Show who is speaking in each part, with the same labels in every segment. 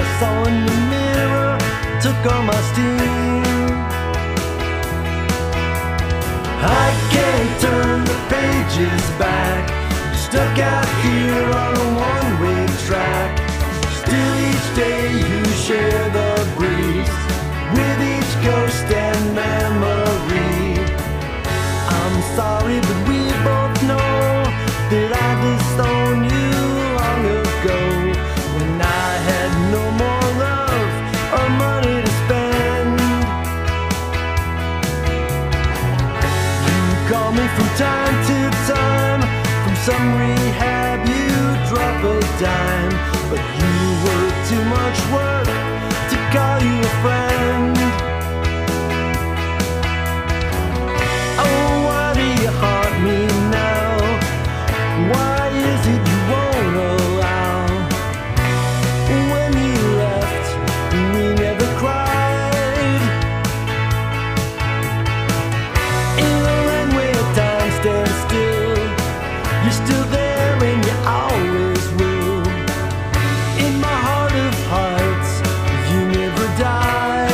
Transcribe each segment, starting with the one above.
Speaker 1: saw in the mirror took all my steam. I can't turn the pages back, stuck out here on a one-way track. Still each day you share the breeze with each ghost and memory. I'm sorry, but we both know that I disowned you long ago, when I had no more love or money to spend. You call me from time to time, from some rehab you drop a dime, but you were too much work to call you a friend. Oh, why do you haunt me now? Why is it you won't allow? When you left, we never cried. In the land where time stands still, you're still there and you always will. In my heart of hearts, you never died.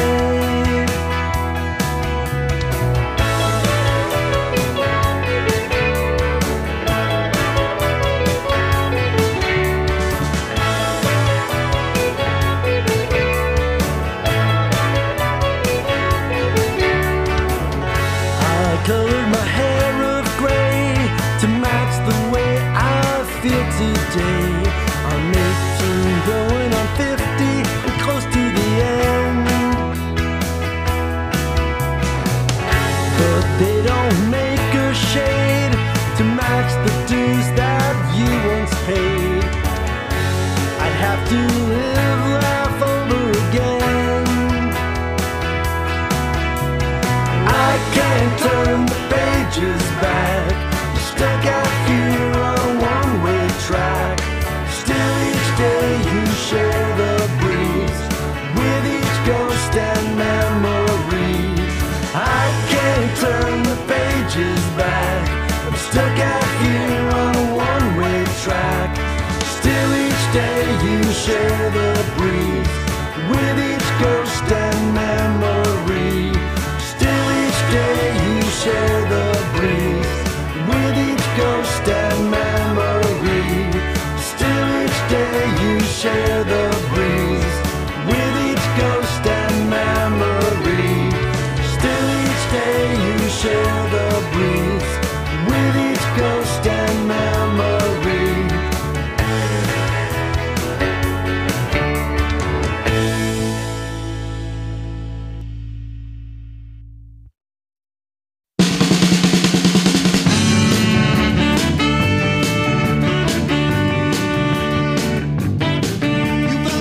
Speaker 1: I colored my hair of gray to match the way I feel today. I'm 18 going on 50 and close to the end, but they don't make a shade to match the dues that you once paid. I'd have to live life over again. I can't turn the pages back, stuck out here on a one-way track. Still each day you share the breeze with each ghost and memory. I can't turn the pages back, I'm stuck out here on a one-way track. Still each day you share the breeze with each ghost and memory. Still each day you share the breeze with each ghost and memory. Still each day you share the breeze with each ghost and memory. Still each day you share the breeze with each ghost and memory.
Speaker 2: You've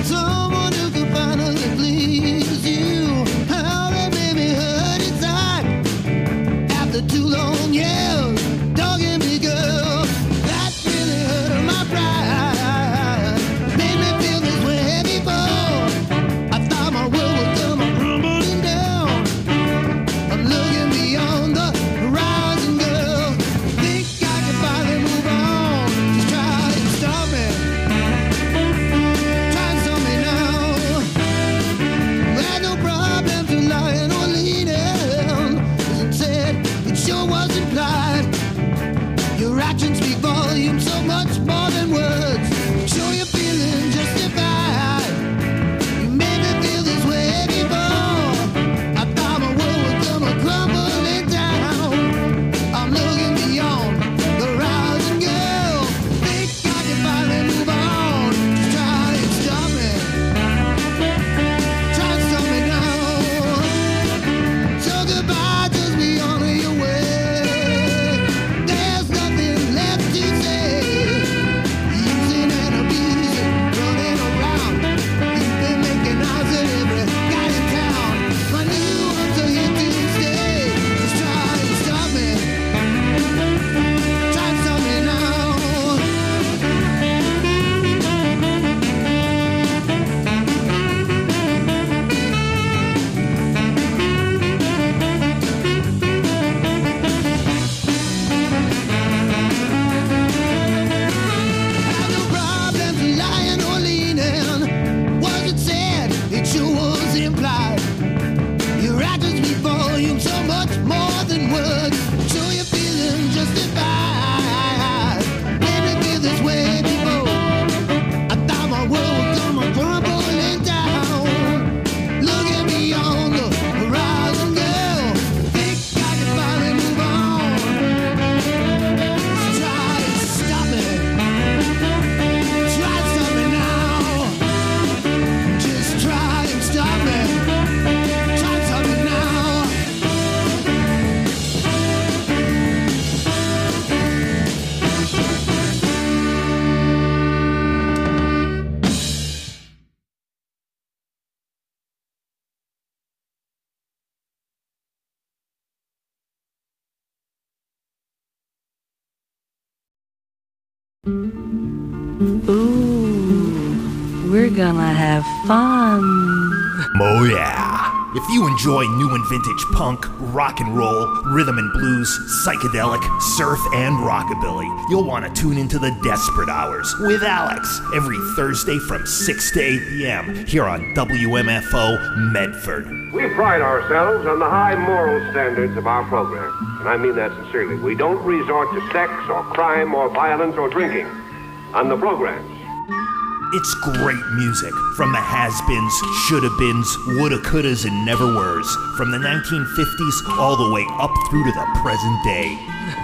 Speaker 2: Ooh, we're gonna have fun.
Speaker 3: Oh yeah. If you enjoy new and vintage punk, rock and roll, rhythm and blues, psychedelic, surf, and rockabilly, you'll want to tune into the Desperate Hours with Alex every Thursday from 6 to 8 p.m. here on WMFO Medford.
Speaker 4: We pride ourselves on the high moral standards of our program, and I mean that sincerely. We don't resort to sex or crime or violence or drinking on the programs.
Speaker 3: It's great music from the has-beens, shoulda-beens, woulda-couldas, and never-weres, from the 1950s all the way up through to the present day.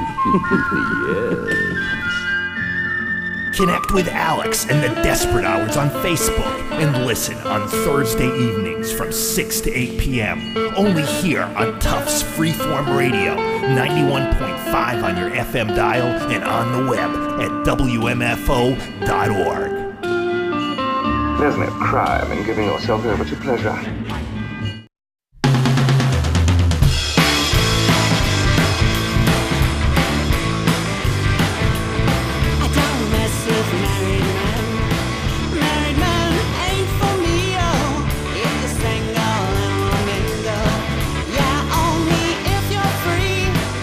Speaker 3: Yes. Connect with Alex and the Desperate Hours on Facebook and listen on Thursday evenings from 6 to 8 p.m. Only here on Tufts Freeform Radio, 91.5 on your FM dial and on the web at WMFO.org.
Speaker 5: There's no crime in giving yourself over to pleasure.
Speaker 6: I don't mess with married men. Married men ain't for me, oh. If you're single and we'll mingle. Yeah, only if you're free.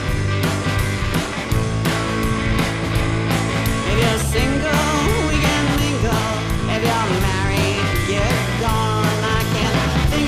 Speaker 6: If you're single, we can mingle. If you're married, you're gone. I can't think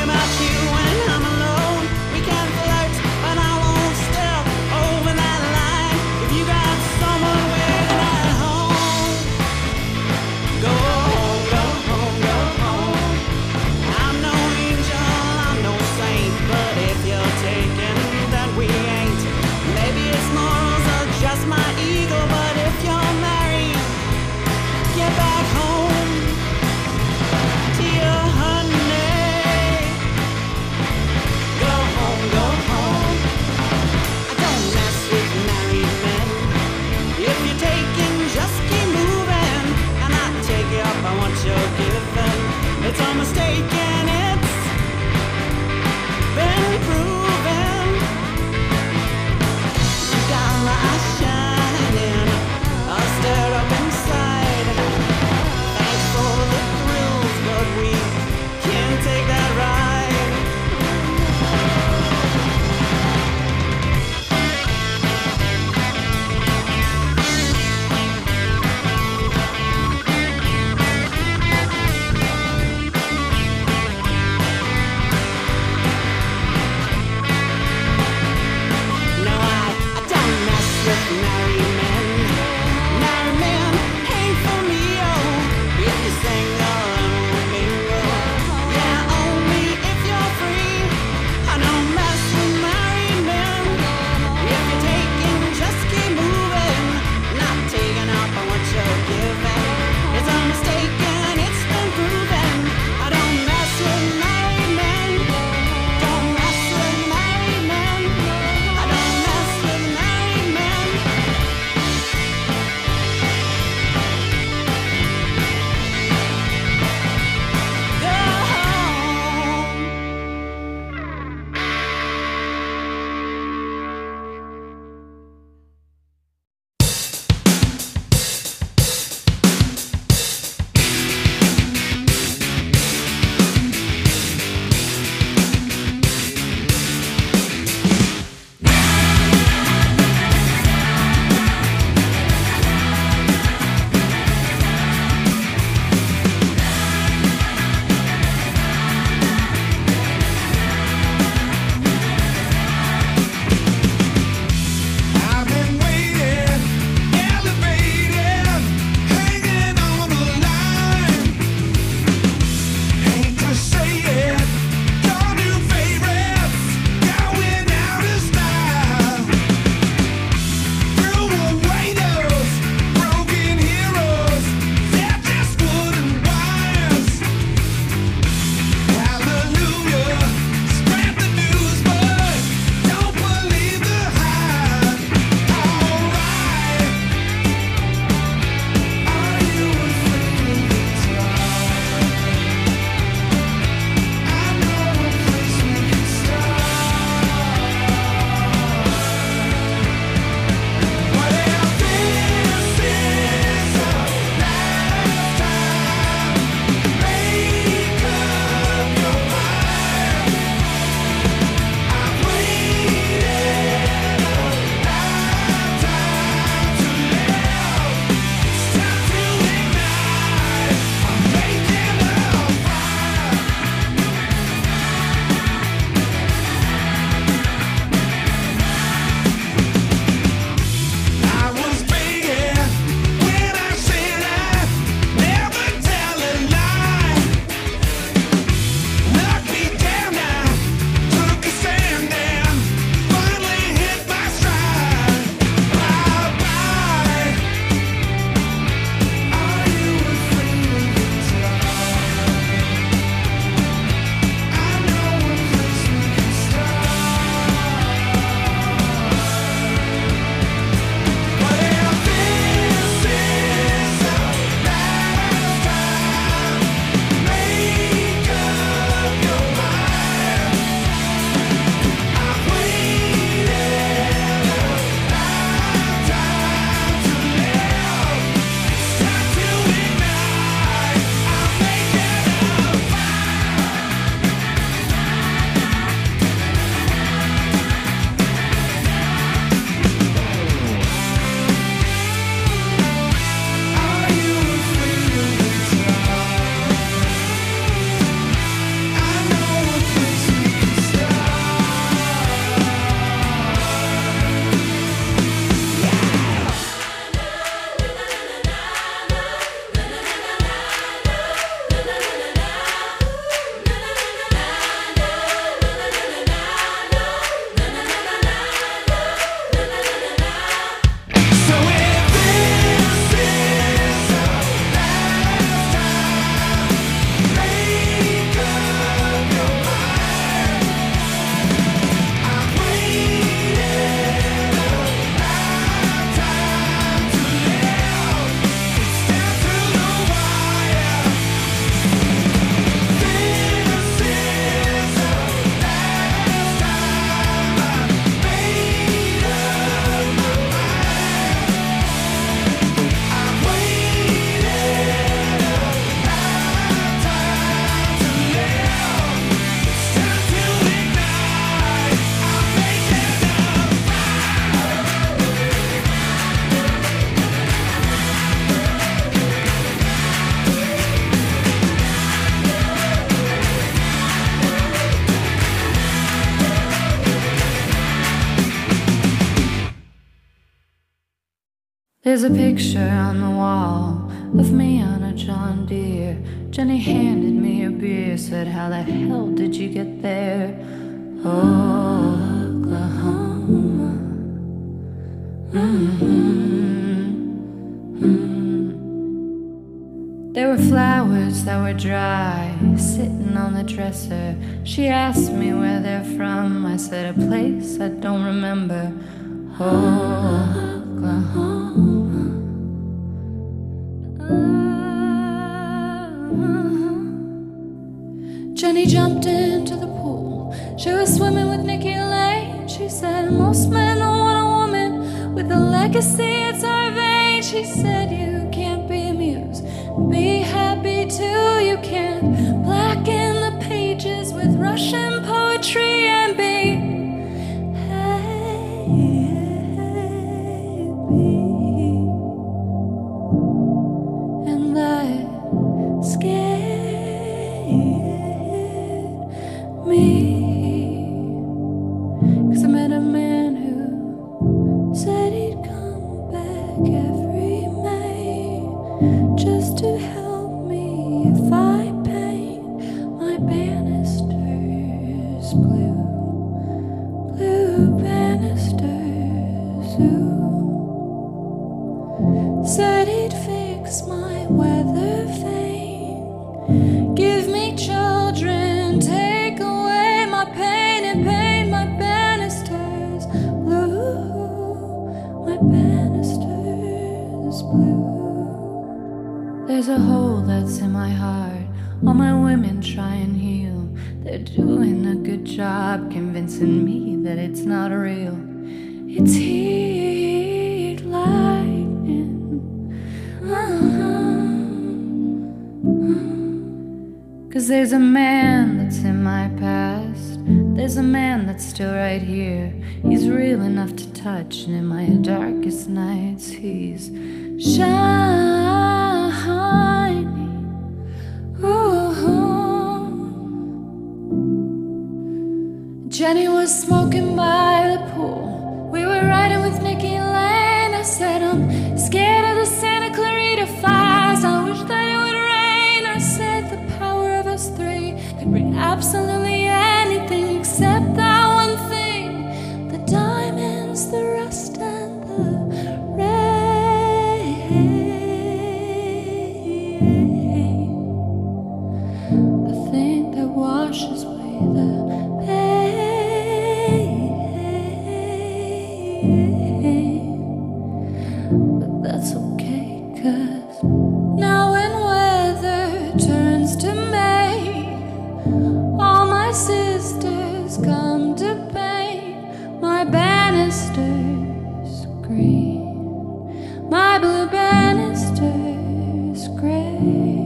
Speaker 2: There's a picture on the wall of me on a John Deere. Jenny handed me a beer, said, how the hell did you get there? Oklahoma. There were flowers that were dry, sitting on the dresser. She asked me where they're from. I said, a place I don't remember. Oklahoma. Jenny jumped into the pool. She was swimming with Nikki Lane. She said, most men don't want a woman with a legacy, it's our vein. She said, you can't be amused, be happy too. You can't blacken the pages with Russian poetry and be happy. And that scared me, 'cause I met a man who said he'd come back every May just to help me if I paint my banisters blue, blue banisters. Ooh. Said he'd fix my weather vane, give me children, take away my pain and paint my banisters blue, my banisters blue. There's a hole that's in my heart, all my women try and heal. They're doing a good job convincing me that it's not real. It's heat lightning. 'Cause there's a man that's in my past, there's a man that's still right here. He's real enough to touch, and in my darkest nights he's shining. Ooh. Jenny was smoking by the pool. We were riding with Nikki Lane. I said, I'm scared of the Santa Clarita fires. I wish that it would rain. I said, the power of us three could bring absolutely anything except that one thing. The diamonds, the rust, and the rain. The thing that washes away the pain. But that's okay, 'cause now when weather turns to May, all my sisters come to paint my banisters green, my blue banisters gray.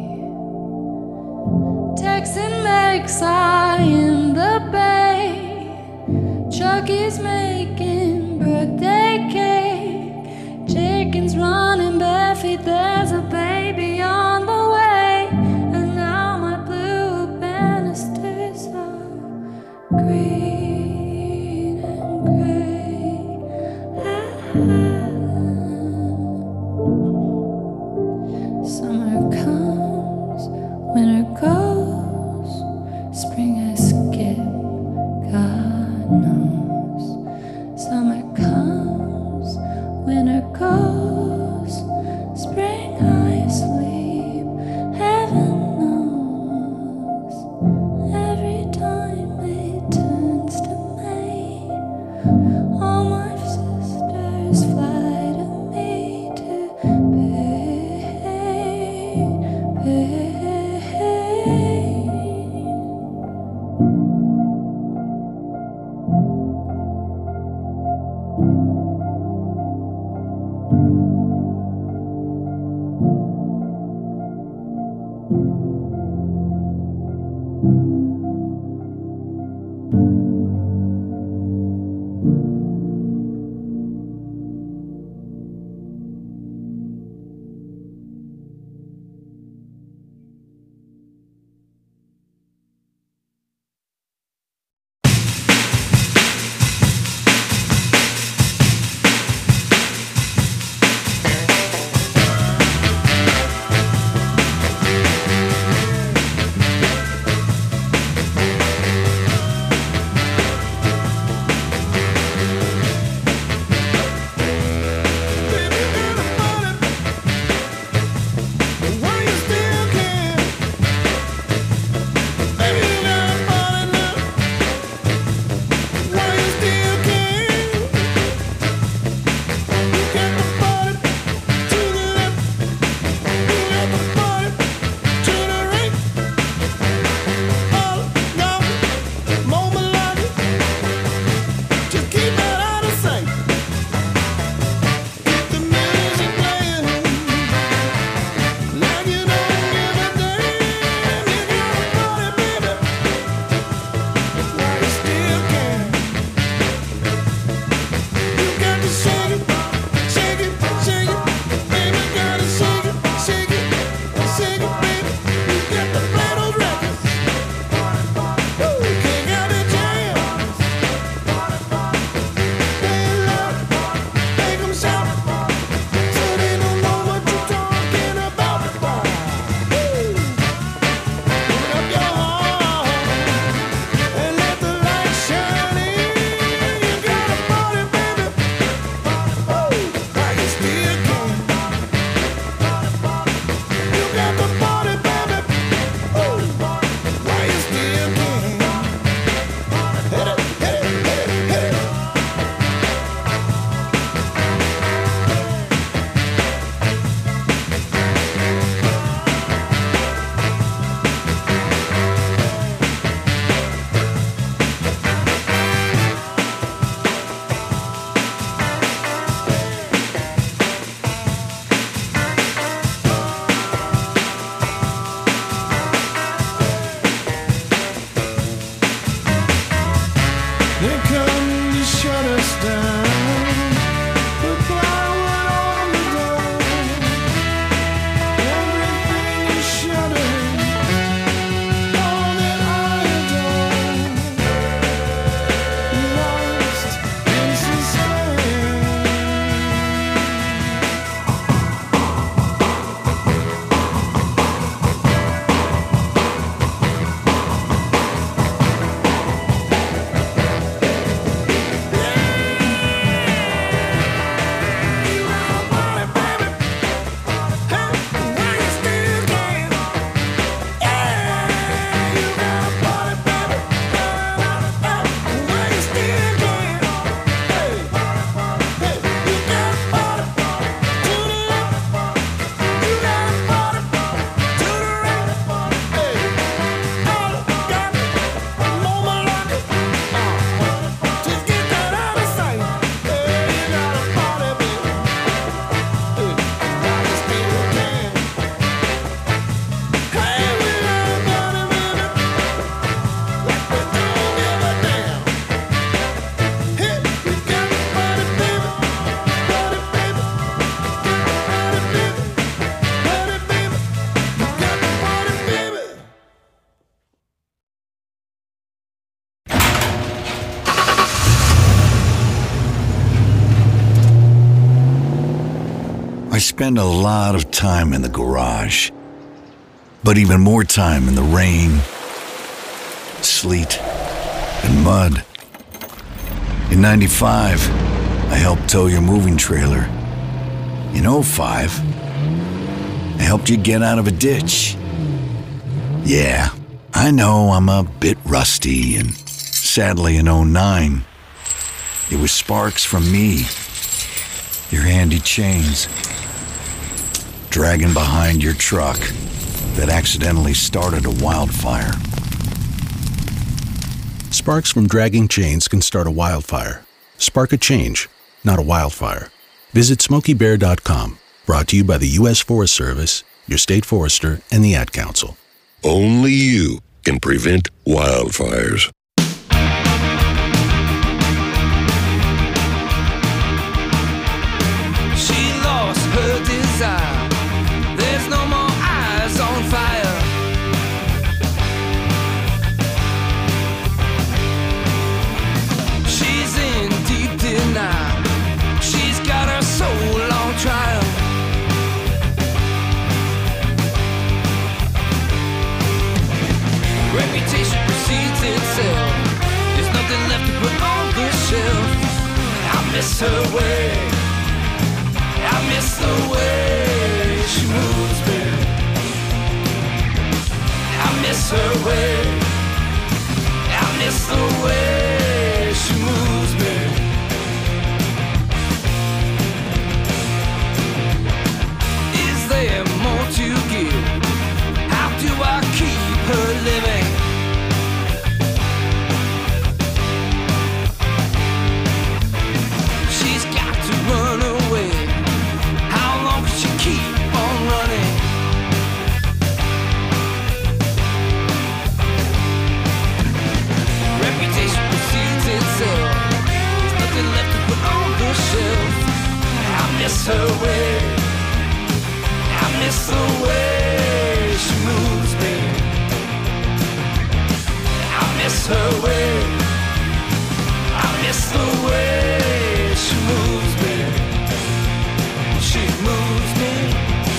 Speaker 2: Texan makes eye in the bay. Chucky's making birthday cake. Chicken's running bare feet. There's a baby on the way. And now my blue banisters are green and gray. Summer comes, winter goes, spring I skip, God knows. Summer comes, winter goes, spring I sleep, heaven knows. Every time it turns to May, all my sisters fly to me to pay.
Speaker 7: spend a lot of time in the garage, but even more time in the rain, sleet, and mud. In '95, I helped tow your moving trailer. In '05, I helped you get out of a ditch. Yeah, I know I'm a bit rusty, and sadly in '09, it was sparks from me, your handy chains, dragging behind your truck that accidentally started a wildfire.
Speaker 8: Sparks from dragging chains can start a wildfire. Spark a change, not a wildfire. Visit SmokeyBear.com. Brought to you by the U.S. Forest Service, your state forester, and the Ad Council.
Speaker 9: Only you can prevent wildfires.
Speaker 1: She lost her desire. There's no more eyes on fire. She's in deep denial. She's got her soul on trial. Reputation precedes itself. There's nothing left to put on the shelf. I miss her way. I miss the way she moves me. I miss her way. I miss the way she moves me. Is there more to give? How do I keep her living? She's got to run away. How long can she keep on running? Reputation precedes itself. There's nothing left to put on the shelf. I miss her way. I miss the way she moves me. I miss her way. I miss the way she moves me. She moves me.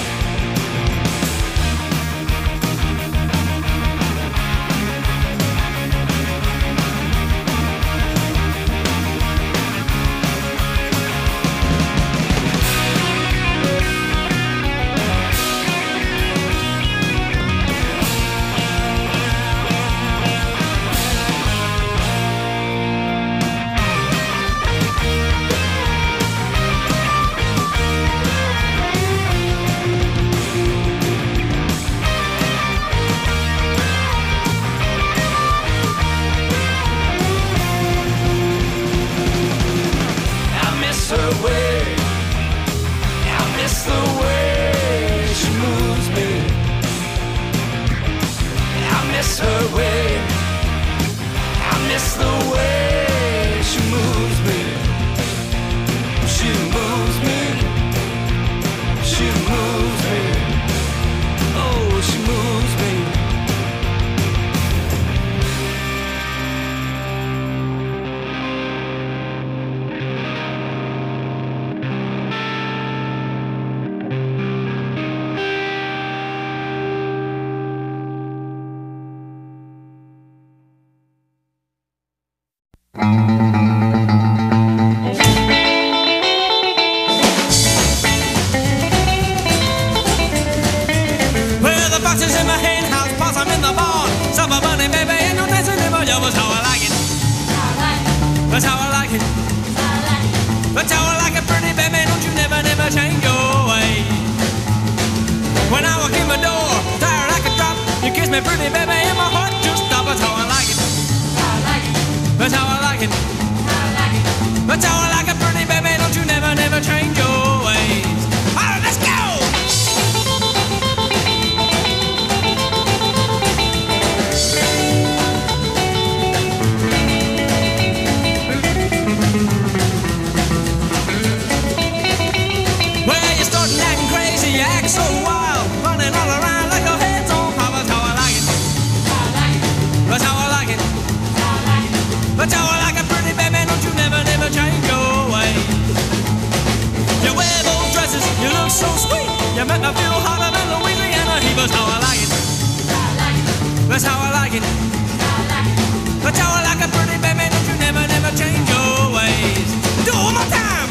Speaker 1: Her way. I miss the way she moves me. I miss her way. I miss the way she moves me. She moves me. She moves me. Oh, she moves me.
Speaker 10: Well, the fox is in my hen house, possum in the barn, summer bunny, baby, ain't no dancing in my yard. That's how I like it. That's how I like it. That's how I like it, pretty baby. Don't you never change your way. When I walk in my door, tired I could drop. You kiss me, pretty baby, and my heart just stops. That's how I like it. That's how I like it. That's how I like it, pretty baby. Don't you never change your ways. All right, let's go. Well, you're starting acting crazy, you act so wild, running all around like your head's on fire. That's how I like it. That's how I like it. That's how I like it, pretty baby. Don't you never change your ways. Make me feel hotter than Louisiana heat. That's how I like it. That's how I like it. That's how I like it, pretty baby. Don't you never, never change your ways. Do it one more time.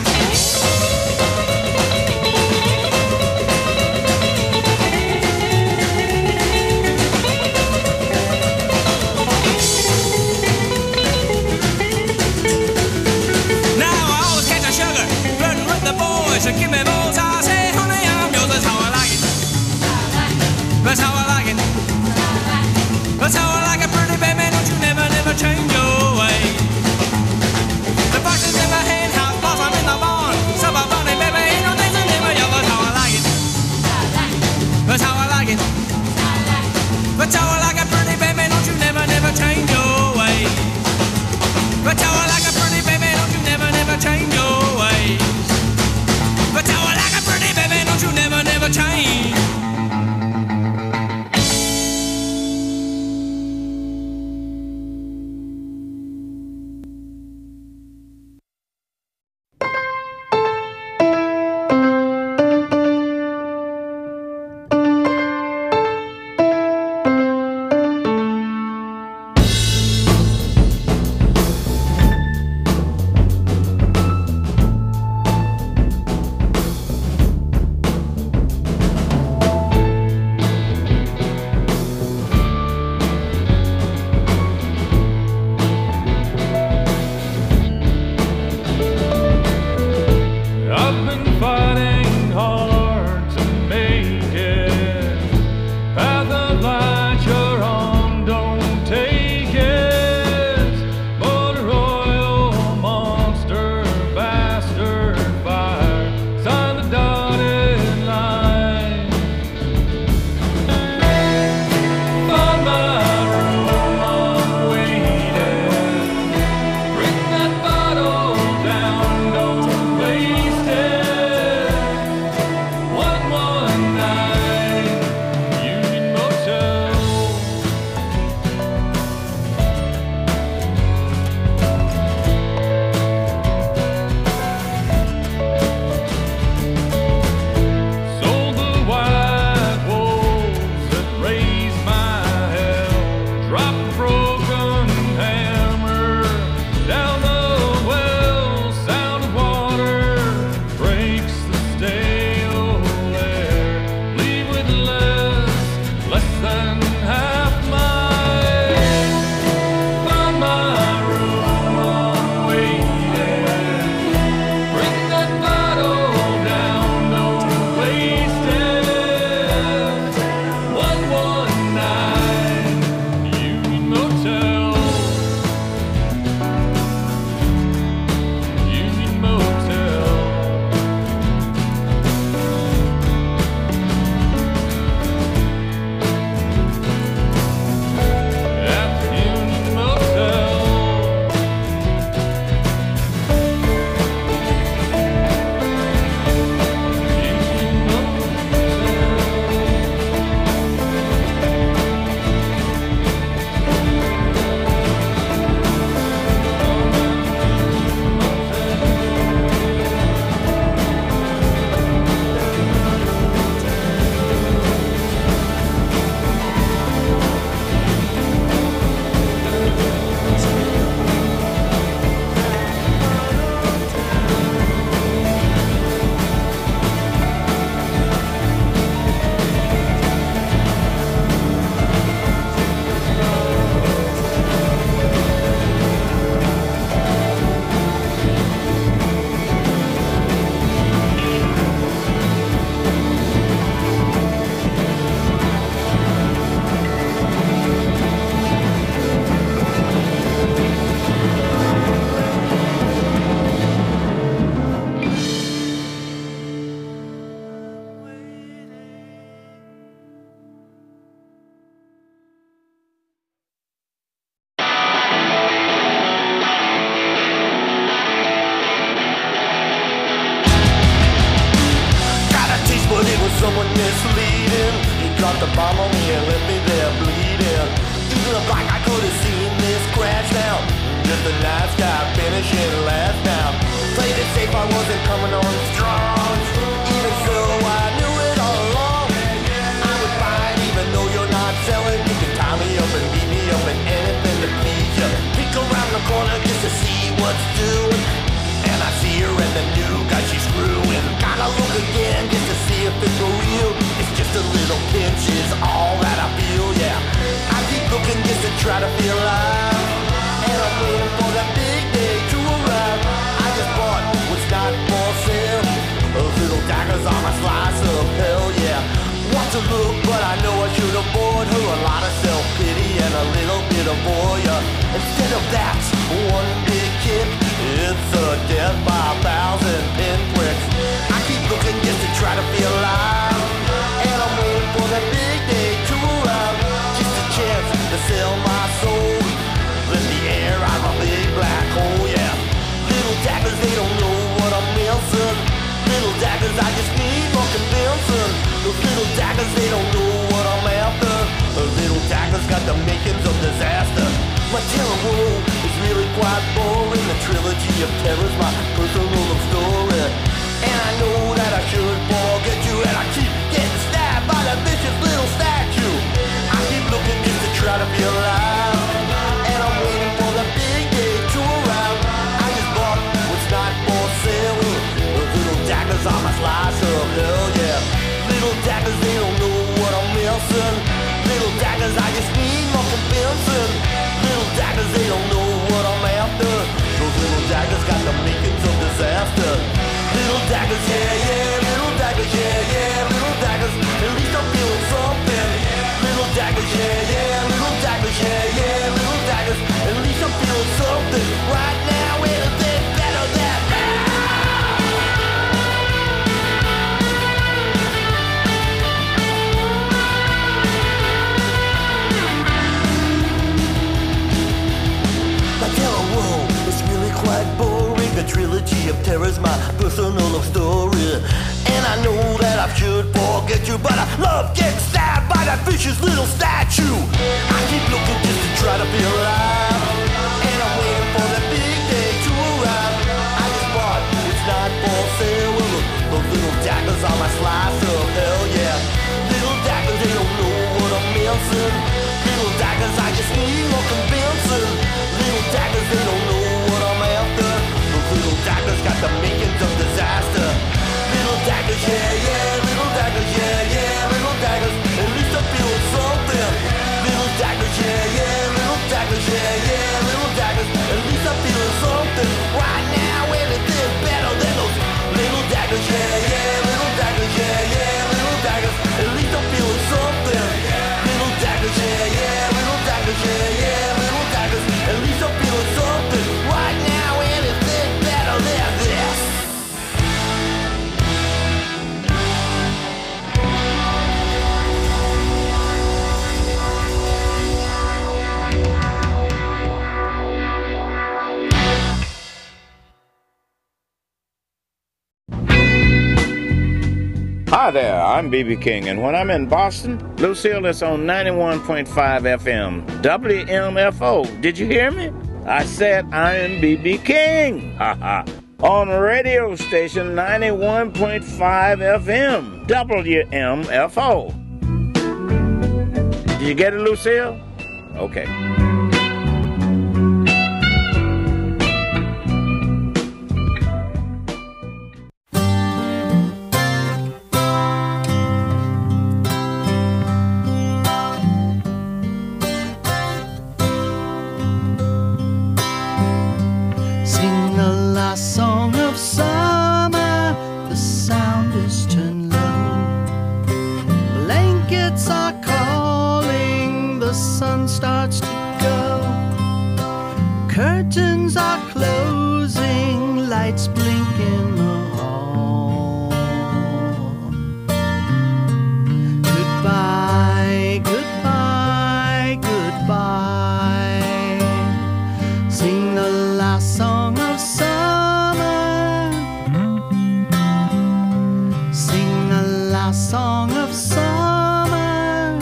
Speaker 10: Now I always catch a sugar, flirting with the boys. So give me balls, I say, honey, I'm yours. That's how I like it. That's how I like it. That's how I like it, pretty baby. Don't you never, never change your ways. The box is in my hand, house boss, I'm in the barn. Supper bunny, baby, ain't no dancing in my yard. That's how I like it. That's how I like it. That's how I like it, pretty baby. Don't you never, never change your ways. That's how I like it, pretty baby. Don't you never, never change your ways. That's how I like it, pretty baby. Don't you never, never change.
Speaker 1: someone misleading. He dropped a bomb on me and left me there bleeding. Through the black I could have seen this crash now. Just the night sky finishing last now. Played it safe, I wasn't coming on strong. Even so, I knew it all along. try to feel alive. And I'm waiting for that big day to arrive. I just bought what's not for sale. Those little daggers on my slice of hell, yeah. Want to look, but I know I should have bought her a lot of self-pity and a little bit of voyeur. Instead of that, one big kick, it's a death by 1,000 pinpricks. I keep looking just to try to feel alive. And I'm waiting for that big day to arrive. Just a chance to sell my soul. Let the air out of my big black hole, yeah. Little daggers, they don't know what I'm missing. Little daggers, I just need more convincing. Those little daggers, they don't know what I'm after. The little daggers got the makings of disaster. My terror world is really quite boring. The trilogy of terror's my personal love story. And I know that I should forget you, and I keep getting stabbed by that vicious little statue. I keep looking just to try to feel alive. And I'm waiting for the big day to arrive. I just bought what's not for sale. The little daggers on my slice of hell, yeah. Little daggers, they don't know what I'm missing. Little daggers, I just need more convincing. Little daggers, they don't know what I'm after. Those little daggers got the makings of disaster. Little daggers, yeah, yeah. Little daggers, yeah, yeah. Little daggers, at least I'm feeling something. Little daggers, yeah, yeah. Little daggers, yeah, yeah. Little daggers, at least I'm feeling something. Right now, anything better than that. My terror world is really quite boring. The trilogy of terror's my personal love story. And I know that I should forget you, but I love getting stabbed by that vicious little statue. I keep looking just to try to feel alive. And I'm waiting for that big day to arrive. I just bought it's not for sale. Those little daggers on my slice of hell, yeah. Little daggers, they don't know what I'm missing. Little daggers, I just need more convincing. Little daggers, they don't know what I'm after. Those little daggers got the makings of disaster. Little daggers, yeah, yeah. Little daggers, yeah, yeah. Little daggers, at least I'm feeling something. Little daggers, yeah, yeah. Little daggers, yeah, yeah. Little daggers, at least I'm feeling something. Right now, anything better than those little daggers, yeah, yeah. Little daggers, yeah, yeah. Little daggers, at least I'm feeling something. Little daggers, yeah, yeah. Little daggers, yeah, yeah. Little daggers, at least I'm feeling something. Right now, anything better than this.
Speaker 11: Hi there, I'm B.B. King, and when I'm in Boston, Lucille is on 91.5 FM, WMFO. Did you hear me? I said I am B.B. King. On radio station 91.5 FM, WMFO. Did you get it, Lucille? Okay.
Speaker 12: Song of summer, the sound is turned low. Blankets are calling, the sun starts to go. Curtains are closing, lights blink in the hall. Goodbye, goodbye, goodbye. Sing the last song of summer. Song of summer.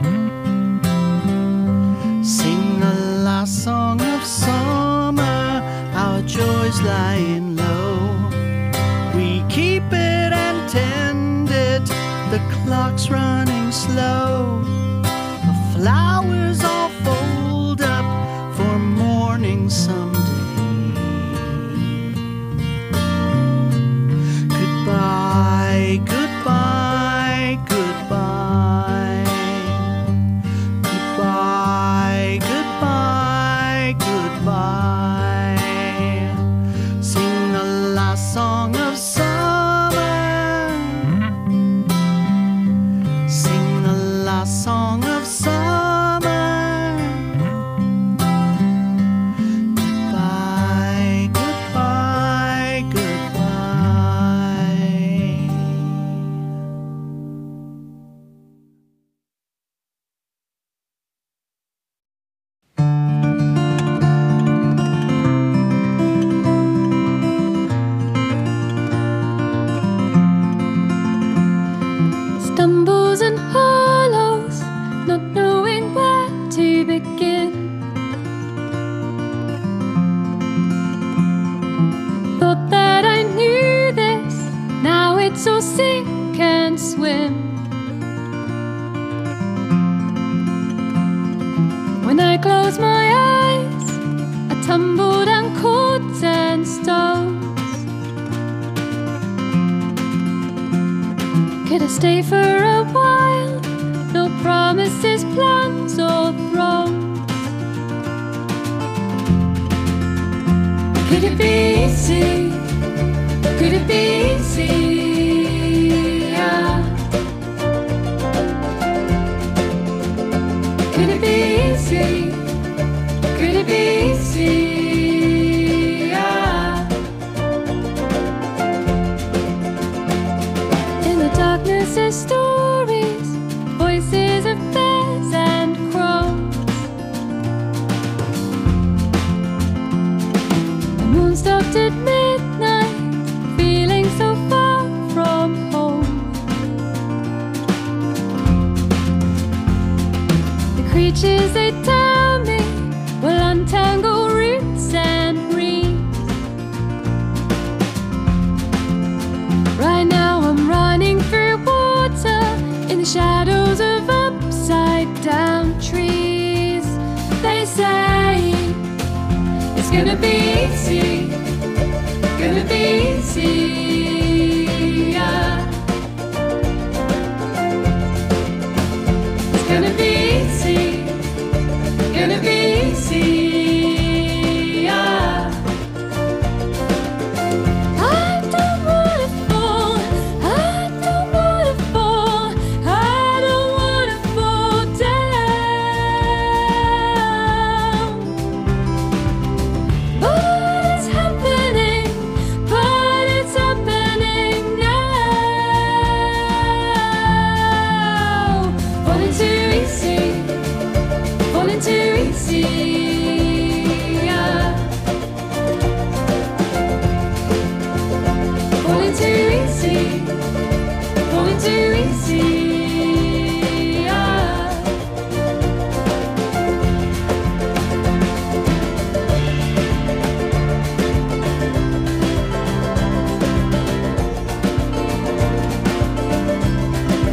Speaker 12: Sing the last song of summer. Our joys lying low. We keep it and tend it. The clock's running slow. The flowers all fold up for morning someday. Goodbye, goodbye. Goodbye, goodbye, goodbye.
Speaker 2: we begin? Thought that I knew this, now it's all sink and swim. When I close my eyes, I tumble down cords and stones. Could I stay for a while? No promises, plans or thrones. Could it be easy? Could it be easy? Yeah. Could it be easy? Could it be easy? Yeah. In the darkness there's stories, voices of bears and crows. The moon stopped at midnight, feeling so far from home. The creatures they tell me will untangle roots and reeds. Right now I'm running through water in the shadows of upside down trees. They say it's gonna be easy, gonna be easy, yeah. It's gonna be easy, gonna be easy, yeah. I don't wanna fall, I don't wanna fall, I don't wanna fall down. But it's happening now. Falling too easy, falling too easy, yeah. Falling too easy, falling too easy, yeah.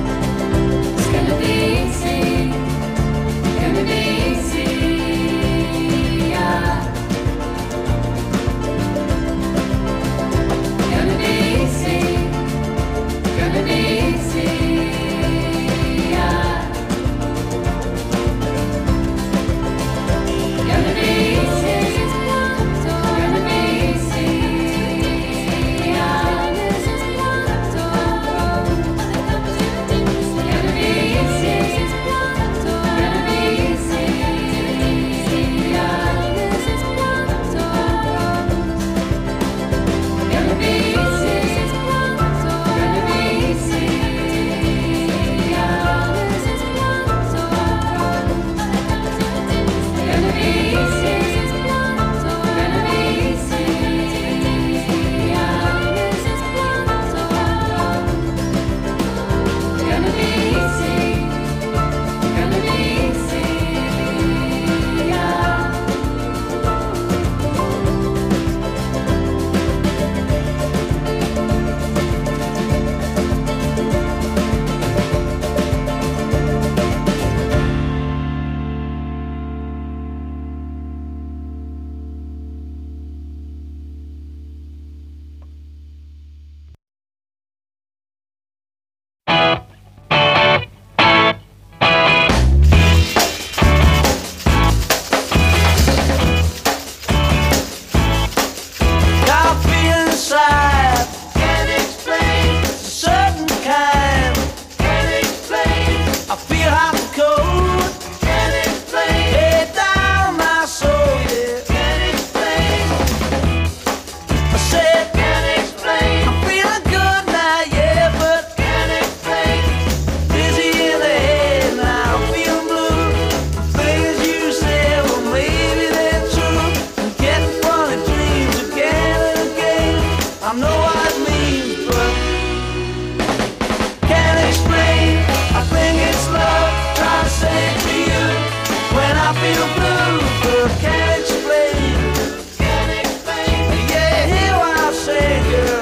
Speaker 2: It's gonna be easy, gonna be easy,
Speaker 1: feel blue, but can't explain. Yeah, hear what I'm saying, girl.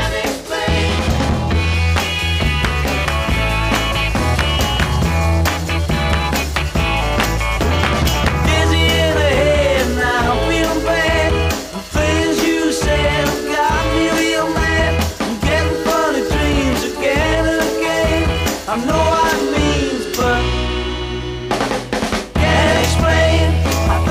Speaker 1: Dizzy in the head now, feeling bad. The things you said have got me real mad. I'm getting funny dreams again and again. I know what it means, but can't explain. I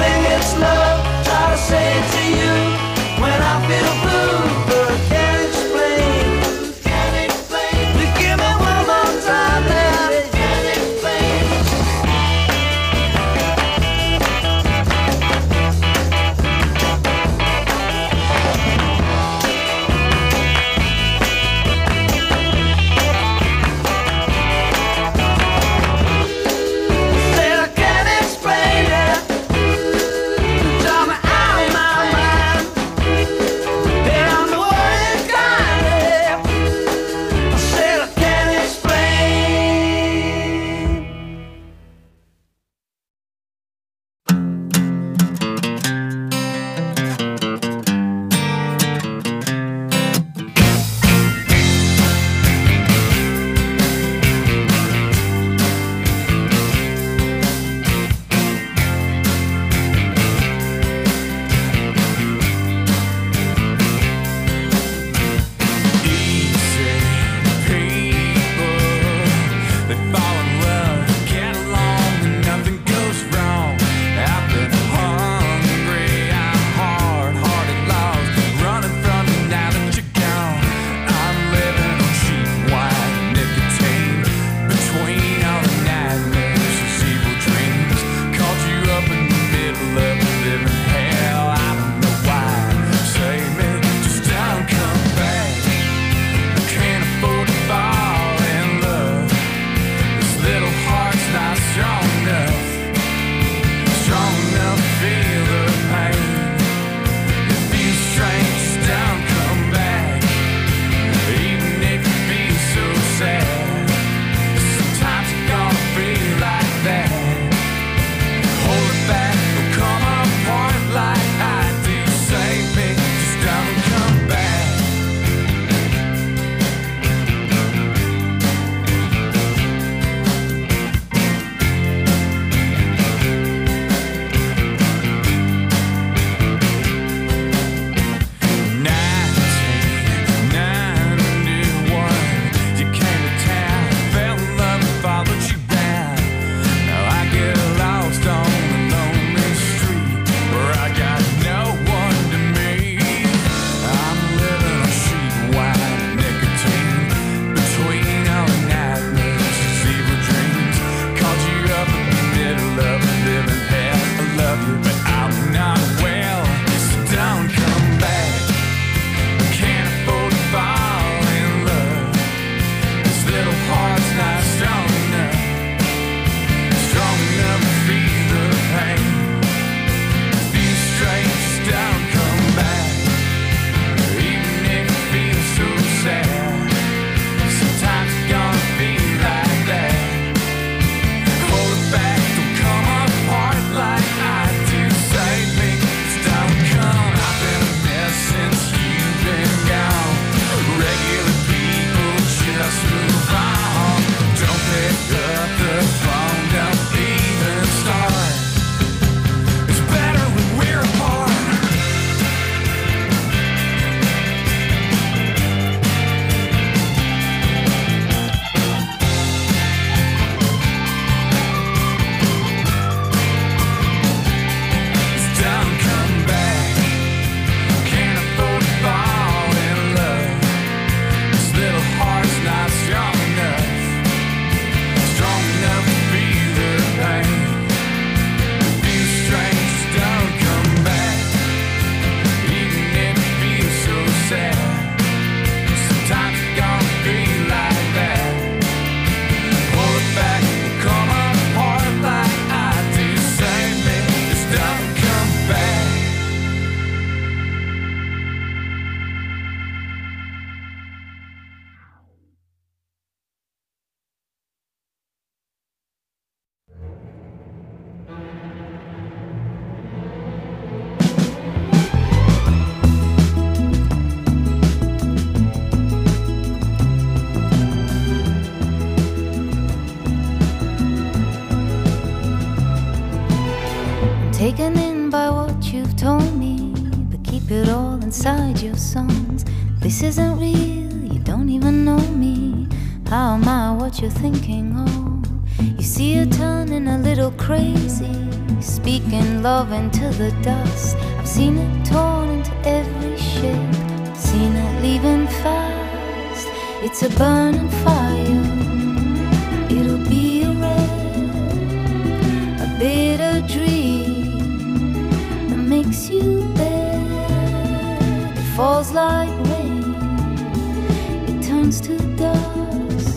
Speaker 13: taken in by what you've told me, but keep it all inside your songs. This isn't real, you don't even know me. How am I what you're thinking of? You see her turning a little crazy, speaking love into the dust. I've seen it torn into every shape, seen it leaving fast. It's a burning fire, it'll be a wreck, a bitter dream that makes you bad. It falls like rain, it turns to dust.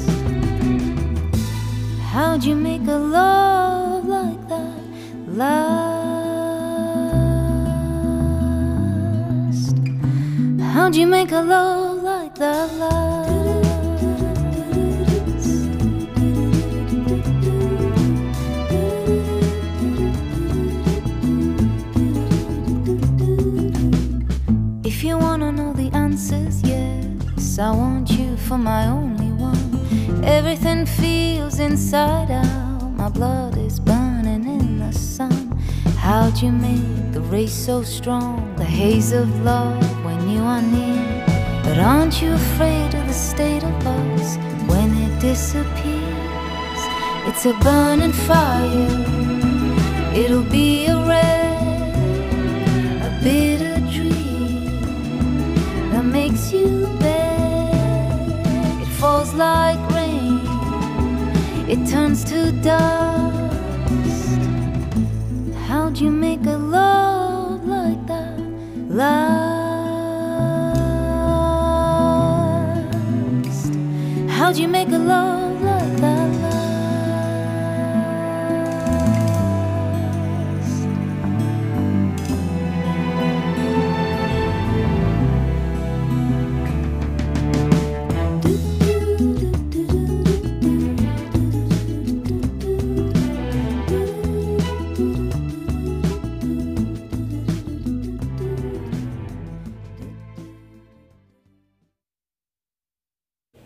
Speaker 13: How'd you make a love like that last? How'd you make a love like that last? If you wanna know the answers, yes, I want you for my only one. Everything feels inside out, my blood is burning in the sun. How'd you make the race so strong, the haze of love when you are near? But aren't you afraid of the state of us when it disappears? It's a burning fire, it'll be a wreck, a bitter dream that makes you bad. It falls like rain, it turns to dust. How'd you make a love like that last? How'd you make a love